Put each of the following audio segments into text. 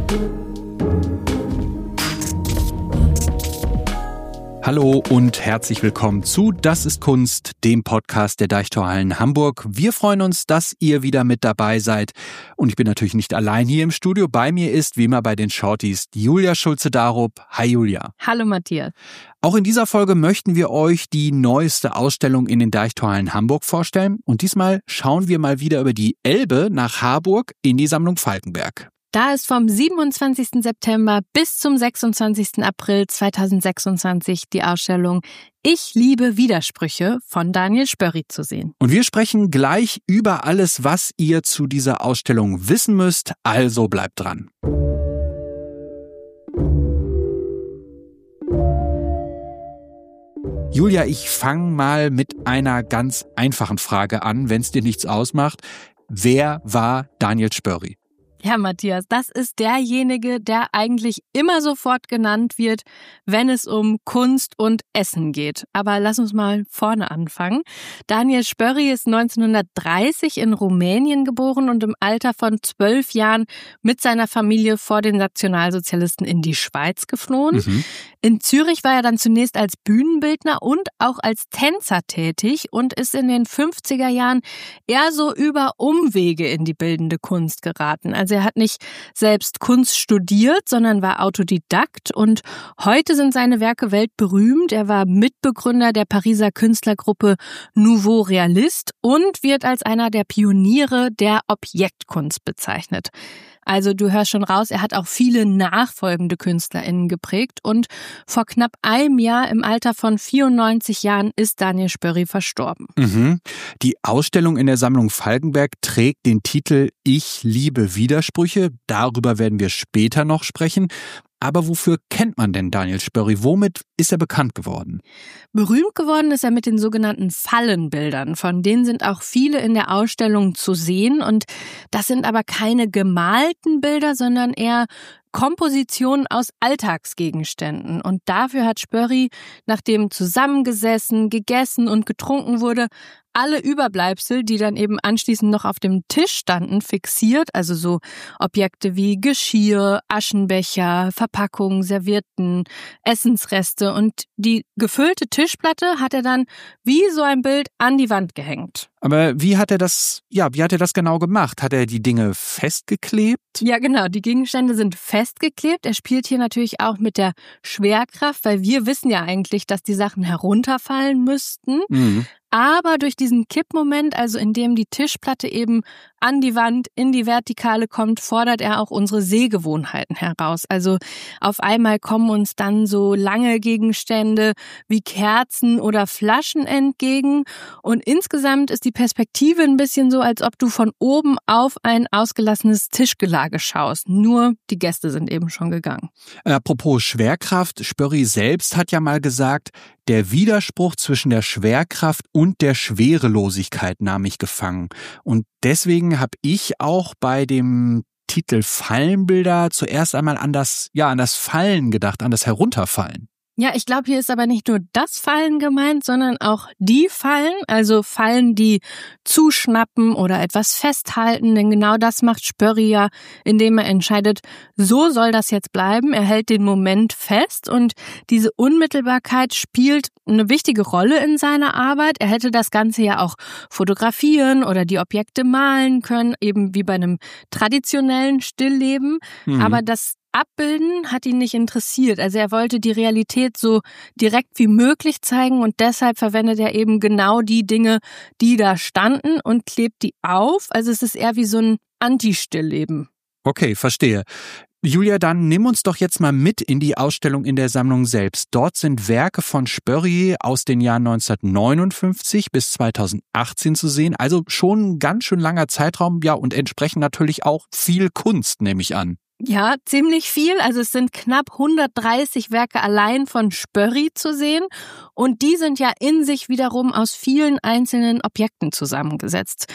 Hallo und herzlich willkommen zu Das ist Kunst, dem Podcast der Deichtorhallen Hamburg. Wir freuen uns, dass ihr wieder mit dabei seid. Und ich bin natürlich nicht allein hier im Studio. Bei mir ist, wie immer bei den Shorties, Julia Schulze-Darup. Hi Julia. Hallo Matthias. Auch in dieser Folge möchten wir euch die neueste Ausstellung in den Deichtorhallen Hamburg vorstellen. Und diesmal schauen wir mal wieder über die Elbe nach Harburg in die Sammlung Falkenberg. Da ist vom 27. September bis zum 26. April 2026 die Ausstellung Ich liebe Widersprüche von Daniel Spörri zu sehen. Und wir sprechen gleich über alles, was ihr zu dieser Ausstellung wissen müsst. Also bleibt dran. Julia, ich fange mal mit einer ganz einfachen Frage an, wenn es dir nichts ausmacht. Wer war Daniel Spörri? Ja, Matthias, das ist derjenige, der eigentlich immer sofort genannt wird, wenn es um Kunst und Essen geht. Aber lass uns mal vorne anfangen. Daniel Spörri ist 1930 in Rumänien geboren und im Alter von 12 Jahren mit seiner Familie vor den Nationalsozialisten in die Schweiz geflohen. In Zürich war er dann zunächst als Bühnenbildner und auch als Tänzer tätig und ist in den 50er Jahren eher so über Umwege in die bildende Kunst geraten. Also er hat nicht selbst Kunst studiert, sondern war Autodidakt und heute sind seine Werke weltberühmt. Er war Mitbegründer der Pariser Künstlergruppe Nouveau Realiste und wird als einer der Pioniere der Objektkunst bezeichnet. Also du hörst schon raus, er hat auch viele nachfolgende KünstlerInnen geprägt und vor knapp einem Jahr im Alter von 94 Jahren ist Daniel Spörri verstorben. Die Ausstellung in der Sammlung Falkenberg trägt den Titel Ich liebe Widersprüche. Darüber werden wir später noch sprechen. Aber wofür kennt man denn Daniel Spörri? Womit ist er bekannt geworden? Berühmt geworden ist er mit den sogenannten Fallenbildern. Von denen sind auch viele in der Ausstellung zu sehen. Und das sind aber keine gemalten Bilder, sondern eher Kompositionen aus Alltagsgegenständen. Und dafür hat Spörri, nachdem zusammengesessen, gegessen und getrunken wurde, alle Überbleibsel, die dann eben anschließend noch auf dem Tisch standen, fixiert. Also so Objekte wie Geschirr, Aschenbecher, Verpackungen, Servietten, Essensreste. Und die gefüllte Tischplatte hat er dann wie so ein Bild an die Wand gehängt. Aber wie hat er das genau gemacht? Hat er die Dinge festgeklebt? Ja, genau. Die Gegenstände sind festgeklebt. Er spielt hier natürlich auch mit der Schwerkraft, weil wir wissen ja eigentlich, dass die Sachen herunterfallen müssten. Aber durch diesen Kippmoment, also in dem die Tischplatte eben an die Wand in die Vertikale kommt, fordert er auch unsere Sehgewohnheiten heraus. Also auf einmal kommen uns dann so lange Gegenstände wie Kerzen oder Flaschen entgegen. Und insgesamt ist die Perspektive ein bisschen so, als ob du von oben auf ein ausgelassenes Tischgelage schaust. Nur die Gäste sind eben schon gegangen. Apropos Schwerkraft, Spörri selbst hat ja mal gesagt, der Widerspruch zwischen der Schwerkraft und der Schwerelosigkeit nahm mich gefangen. Und deswegen habe ich auch bei dem Titel Fallenbilder zuerst einmal an das Fallen gedacht, an das Herunterfallen. Ja, ich glaube, hier ist aber nicht nur das Fallen gemeint, sondern auch die Fallen, also Fallen, die zuschnappen oder etwas festhalten, denn genau das macht Spörri ja, indem er entscheidet, so soll das jetzt bleiben. Er hält den Moment fest und diese Unmittelbarkeit spielt eine wichtige Rolle in seiner Arbeit. Er hätte das Ganze ja auch fotografieren oder die Objekte malen können, eben wie bei einem traditionellen Stillleben, aber das Abbilden hat ihn nicht interessiert. Also er wollte die Realität so direkt wie möglich zeigen und deshalb verwendet er eben genau die Dinge, die da standen und klebt die auf. Also es ist eher wie so ein Anti-Stillleben. Okay, verstehe. Julia, dann nimm uns doch jetzt mal mit in die Ausstellung in der Sammlung selbst. Dort sind Werke von Spörri aus den Jahren 1959 bis 2018 zu sehen. Also schon ein ganz schön langer Zeitraum, ja, und entsprechend natürlich auch viel Kunst, nehme ich an. Ja, ziemlich viel. Also es sind knapp 130 Werke allein von Spörri zu sehen. Und die sind ja in sich wiederum aus vielen einzelnen Objekten zusammengesetzt.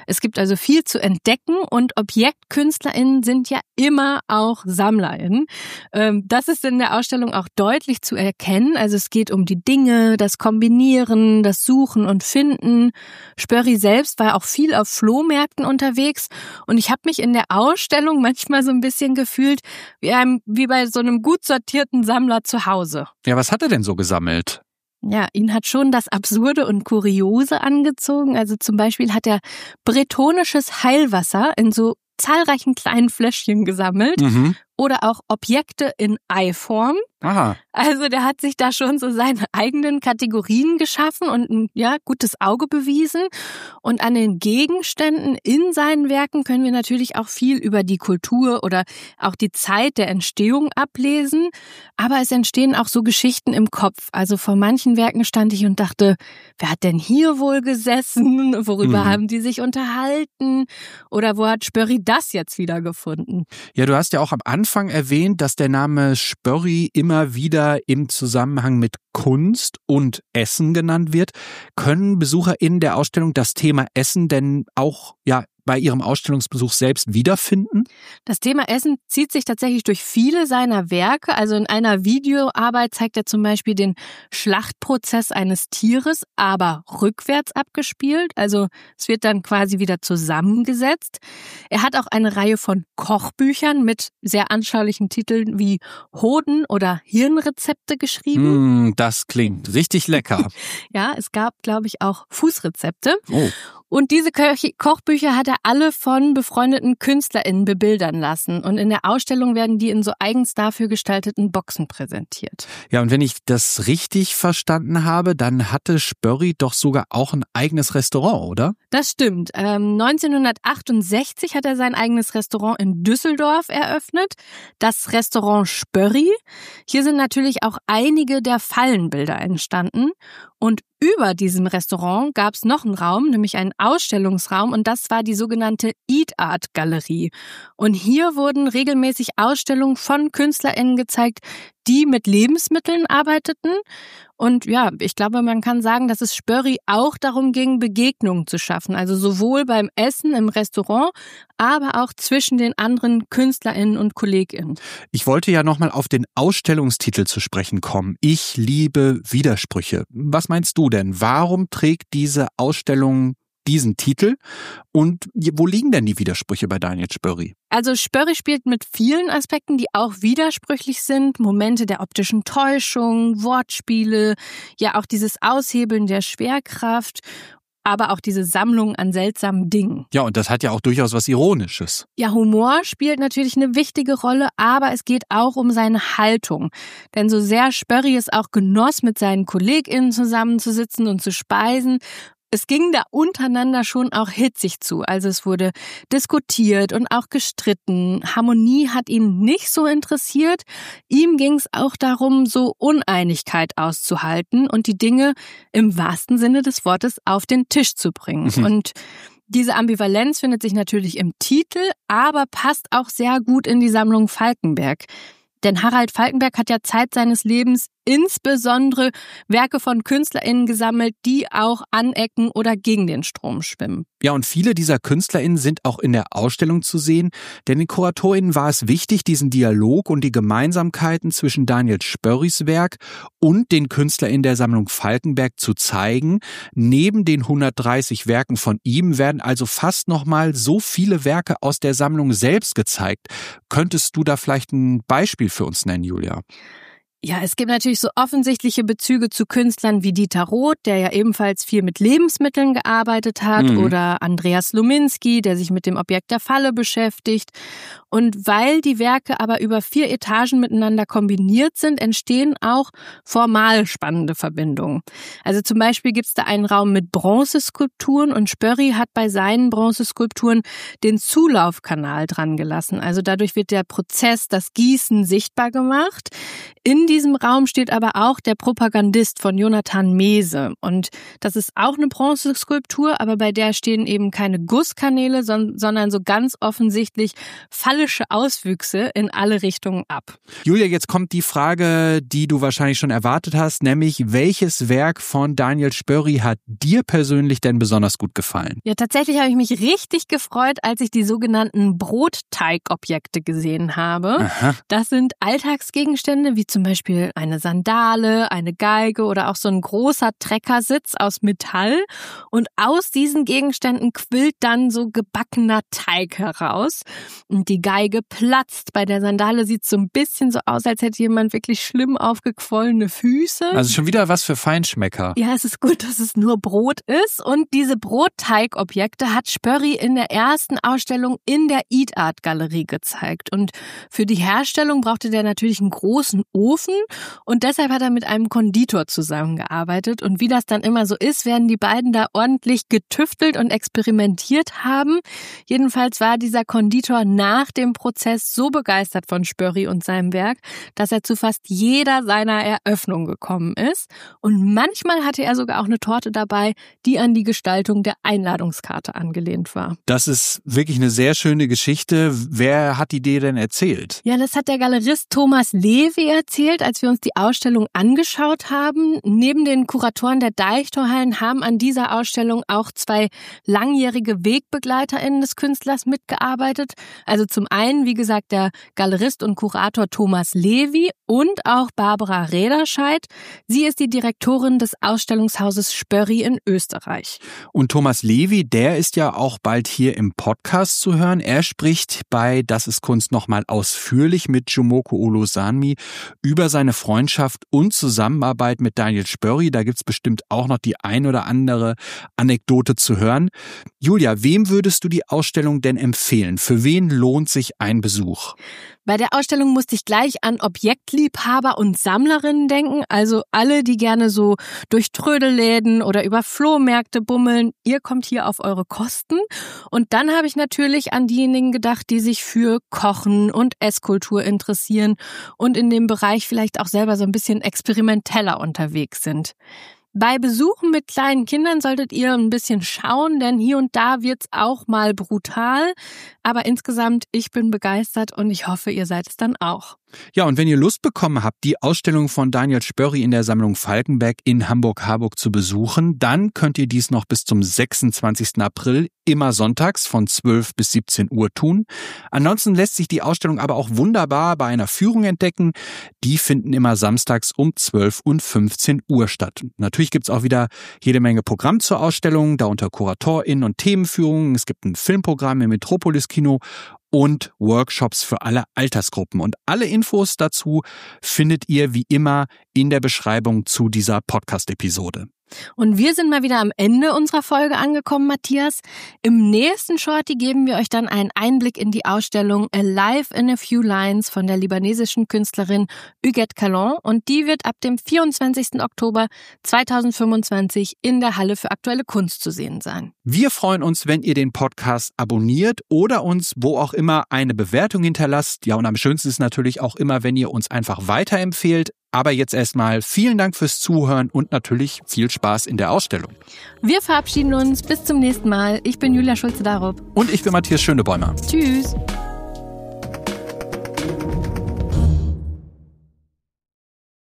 Es gibt also viel zu entdecken und ObjektkünstlerInnen sind ja immer auch SammlerInnen. Das ist in der Ausstellung auch deutlich zu erkennen. Also es geht um die Dinge, das Kombinieren, das Suchen und Finden. Spörri selbst war auch viel auf Flohmärkten unterwegs und ich habe mich in der Ausstellung manchmal so ein bisschen gefühlt wie bei so einem gut sortierten Sammler zu Hause. Ja, was hat er denn so gesammelt? Ja, ihn hat schon das Absurde und Kuriose angezogen. Also zum Beispiel hat er bretonisches Heilwasser in so zahlreichen kleinen Fläschchen gesammelt. Oder auch Objekte in Eiform. Aha. Also der hat sich da schon so seine eigenen Kategorien geschaffen und ein gutes Auge bewiesen. Und an den Gegenständen in seinen Werken können wir natürlich auch viel über die Kultur oder auch die Zeit der Entstehung ablesen. Aber es entstehen auch so Geschichten im Kopf. Also vor manchen Werken stand ich und dachte, wer hat denn hier wohl gesessen? Worüber haben die sich unterhalten? Oder wo hat Spörri das jetzt wieder gefunden? Ja, du hast ja auch am Anfang erwähnt, dass der Name Spörri immer wieder im Zusammenhang mit Kunst und Essen genannt wird. Können BesucherInnen der Ausstellung das Thema Essen denn auch bei ihrem Ausstellungsbesuch selbst wiederfinden? Das Thema Essen zieht sich tatsächlich durch viele seiner Werke. Also in einer Videoarbeit zeigt er zum Beispiel den Schlachtprozess eines Tieres, aber rückwärts abgespielt. Also es wird dann quasi wieder zusammengesetzt. Er hat auch eine Reihe von Kochbüchern mit sehr anschaulichen Titeln wie Hoden- oder Hirnrezepte geschrieben. Das klingt richtig lecker. Ja, es gab, glaube ich, auch Fußrezepte. Oh. Und diese Kochbücher hat er alle von befreundeten KünstlerInnen bebildern lassen. Und in der Ausstellung werden die in so eigens dafür gestalteten Boxen präsentiert. Ja, und wenn ich das richtig verstanden habe, dann hatte Spörri doch sogar auch ein eigenes Restaurant, oder? Das stimmt. 1968 hat er sein eigenes Restaurant in Düsseldorf eröffnet. Das Restaurant Spörri. Hier sind natürlich auch einige der Fallenbilder entstanden. Und über diesem Restaurant gab es noch einen Raum, nämlich einen Ausstellungsraum, und das war die sogenannte Eat Art Galerie. Und hier wurden regelmäßig Ausstellungen von KünstlerInnen gezeigt, die mit Lebensmitteln arbeiteten. Und ja, ich glaube, man kann sagen, dass es Spörri auch darum ging, Begegnungen zu schaffen. Also sowohl beim Essen im Restaurant, aber auch zwischen den anderen KünstlerInnen und KollegInnen. Ich wollte ja nochmal auf den Ausstellungstitel zu sprechen kommen. Ich liebe Widersprüche. Was meinst du denn? Warum trägt diese Ausstellung diesen Titel? Und wo liegen denn die Widersprüche bei Daniel Spörri? Also Spörri spielt mit vielen Aspekten, die auch widersprüchlich sind. Momente der optischen Täuschung, Wortspiele, ja auch dieses Aushebeln der Schwerkraft, aber auch diese Sammlung an seltsamen Dingen. Ja, und das hat ja auch durchaus was Ironisches. Ja, Humor spielt natürlich eine wichtige Rolle, aber es geht auch um seine Haltung. Denn so sehr Spörri es auch genoss, mit seinen KollegInnen zusammenzusitzen und zu speisen, es ging da untereinander schon auch hitzig zu. Also es wurde diskutiert und auch gestritten. Harmonie hat ihn nicht so interessiert. Ihm ging es auch darum, so Uneinigkeit auszuhalten und die Dinge im wahrsten Sinne des Wortes auf den Tisch zu bringen. Und diese Ambivalenz findet sich natürlich im Titel, aber passt auch sehr gut in die Sammlung Falkenberg. Denn Harald Falkenberg hat ja Zeit seines Lebens insbesondere Werke von KünstlerInnen gesammelt, die auch anecken oder gegen den Strom schwimmen. Ja, und viele dieser KünstlerInnen sind auch in der Ausstellung zu sehen, denn den KuratorInnen war es wichtig, diesen Dialog und die Gemeinsamkeiten zwischen Daniel Spörris Werk und den KünstlerInnen der Sammlung Falkenberg zu zeigen. Neben den 130 Werken von ihm werden also fast nochmal so viele Werke aus der Sammlung selbst gezeigt. Könntest du da vielleicht ein Beispiel für uns nennen, Julia? Ja, es gibt natürlich so offensichtliche Bezüge zu Künstlern wie Dieter Roth, der ja ebenfalls viel mit Lebensmitteln gearbeitet hat, oder Andreas Luminski, der sich mit dem Objekt der Falle beschäftigt. Und weil die Werke aber über 4 Etagen miteinander kombiniert sind, entstehen auch formal spannende Verbindungen. Also zum Beispiel gibt es da einen Raum mit Bronzeskulpturen und Spörri hat bei seinen Bronzeskulpturen den Zulaufkanal dran gelassen. Also dadurch wird der Prozess, das Gießen sichtbar gemacht. In diesem Raum steht aber auch der Propagandist von Jonathan Mehse. Und das ist auch eine Bronzeskulptur, aber bei der stehen eben keine Gusskanäle, sondern so ganz offensichtlich Fallen musikalische Auswüchse in alle Richtungen ab. Julia, jetzt kommt die Frage, die du wahrscheinlich schon erwartet hast, nämlich welches Werk von Daniel Spörri hat dir persönlich denn besonders gut gefallen? Ja, tatsächlich habe ich mich richtig gefreut, als ich die sogenannten Brotteigobjekte gesehen habe. Aha. Das sind Alltagsgegenstände wie zum Beispiel eine Sandale, eine Geige oder auch so ein großer Treckersitz aus Metall. Und aus diesen Gegenständen quillt dann so gebackener Teig heraus. Und die Geige platzt. Bei der Sandale sieht es so ein bisschen so aus, als hätte jemand wirklich schlimm aufgequollene Füße. Also schon wieder was für Feinschmecker. Ja, es ist gut, dass es nur Brot ist. Und diese Brotteigobjekte hat Spörri in der ersten Ausstellung in der Eat Art Galerie gezeigt. Und für die Herstellung brauchte der natürlich einen großen Ofen. Und deshalb hat er mit einem Konditor zusammengearbeitet. Und wie das dann immer so ist, werden die beiden da ordentlich getüftelt und experimentiert haben. Jedenfalls war dieser Konditor nach dem Prozess so begeistert von Spörri und seinem Werk, dass er zu fast jeder seiner Eröffnungen gekommen ist. Und manchmal hatte er sogar auch eine Torte dabei, die an die Gestaltung der Einladungskarte angelehnt war. Das ist wirklich eine sehr schöne Geschichte. Wer hat die dir denn erzählt? Ja, das hat der Galerist Thomas Levi erzählt, als wir uns die Ausstellung angeschaut haben. Neben den Kuratoren der Deichtorhallen haben an dieser Ausstellung auch 2 langjährige WegbegleiterInnen des Künstlers mitgearbeitet. Also zum einen, wie gesagt, der Galerist und Kurator Thomas Levi und auch Barbara Rederscheid. Sie ist die Direktorin des Ausstellungshauses Spörri in Österreich. Und Thomas Levi, der ist ja auch bald hier im Podcast zu hören. Er spricht bei Das ist Kunst nochmal ausführlich mit Jomoko Olosanmi über seine Freundschaft und Zusammenarbeit mit Daniel Spörri. Da gibt's bestimmt auch noch die ein oder andere Anekdote zu hören. Julia, wem würdest du die Ausstellung denn empfehlen? Für wen lohnt sich ein Besuch? Bei der Ausstellung musste ich gleich an Objektliebhaber und Sammlerinnen denken, also alle, die gerne so durch Trödelläden oder über Flohmärkte bummeln. Ihr kommt hier auf eure Kosten. Und dann habe ich natürlich an diejenigen gedacht, die sich für Kochen und Esskultur interessieren und in dem Bereich vielleicht auch selber so ein bisschen experimenteller unterwegs sind. Bei Besuchen mit kleinen Kindern solltet ihr ein bisschen schauen, denn hier und da wird's auch mal brutal. Aber insgesamt, ich bin begeistert und ich hoffe, ihr seid es dann auch. Ja, und wenn ihr Lust bekommen habt, die Ausstellung von Daniel Spörri in der Sammlung Falkenberg in Hamburg-Harburg zu besuchen, dann könnt ihr dies noch bis zum 26. April immer sonntags von 12 bis 17 Uhr tun. Ansonsten lässt sich die Ausstellung aber auch wunderbar bei einer Führung entdecken. Die finden immer samstags um 12 und 15 Uhr statt. Natürlich gibt's auch wieder jede Menge Programm zur Ausstellung, darunter KuratorInnen und Themenführungen. Es gibt ein Filmprogramm im Metropolis-Kino und Workshops für alle Altersgruppen. Und alle Infos dazu findet ihr wie immer in der Beschreibung zu dieser Podcast-Episode. Und wir sind mal wieder am Ende unserer Folge angekommen, Matthias. Im nächsten Shorty geben wir euch dann einen Einblick in die Ausstellung Alive in a Few Lines von der libanesischen Künstlerin Huguette Calon. Und die wird ab dem 24. Oktober 2025 in der Halle für aktuelle Kunst zu sehen sein. Wir freuen uns, wenn ihr den Podcast abonniert oder uns wo auch immer eine Bewertung hinterlasst. Ja, und am schönsten ist natürlich auch immer, wenn ihr uns einfach weiterempfehlt. Aber jetzt erstmal vielen Dank fürs Zuhören und natürlich viel Spaß in der Ausstellung. Wir verabschieden uns. Bis zum nächsten Mal. Ich bin Julia Schulze-Darup. Und ich bin Matthias Schönebäumer. Tschüss.